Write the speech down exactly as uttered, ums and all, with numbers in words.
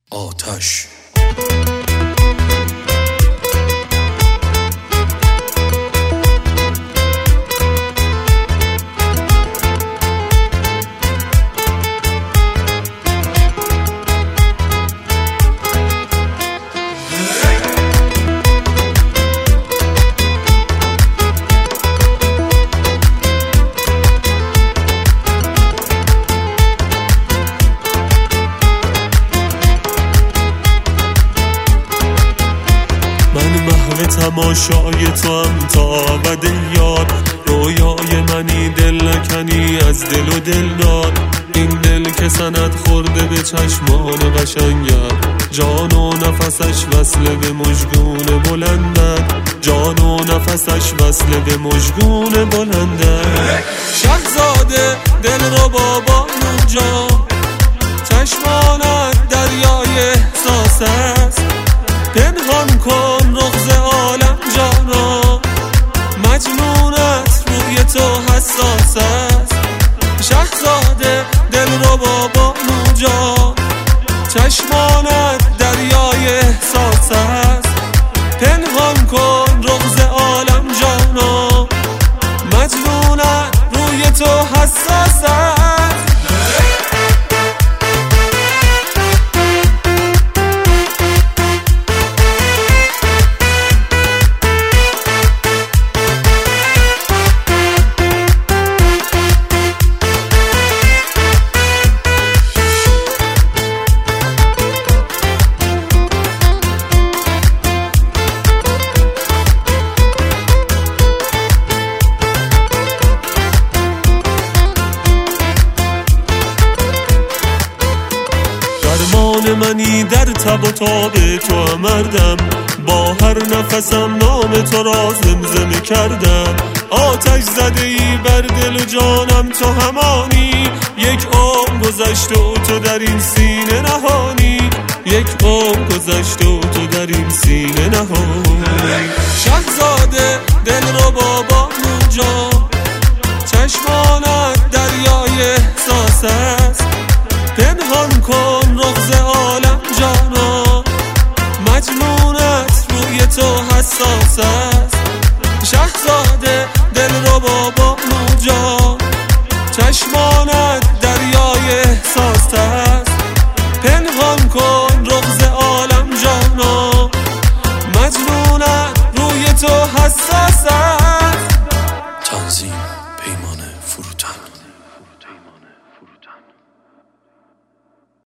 آتش. محو تماشای تو هم تا ابد یار، رویای منی دل نکنی از دل و دلدار. این دل که سند خورده به چشمان قشنگت، جان و نفسش وصل به مژگون بلندت، جان و نفسش وصل به مژگون بلندت. شهزاده دل رو بابا جان، چشمانت دریای احساس است. پنهان کن رغز عالم جانا، مجنونت روی تو حساس است. شهزاده دل رو بابا جان، چشمانت دریای احساس است. پنهان کن رغز عالم جانا، مجنونت روی تو حساس است. درمان منی در تب و تاب تو مردم، با هر نفسم نام تو را زمزمه کردم. آتش زده ای بر دل و جانم تو همانی، یک عمر گذشت و تو در این سینه نهانی، یک عمر گذشت و تو در این سینه نهانی. شهزاده دل رو بابا جان، چشمانت دریای احساس است. پنهان کن رغز عالم جانا، مجنونت روی تو حساس است. شهزاده دل رو بابا جان، چشمانت دریای احساس است.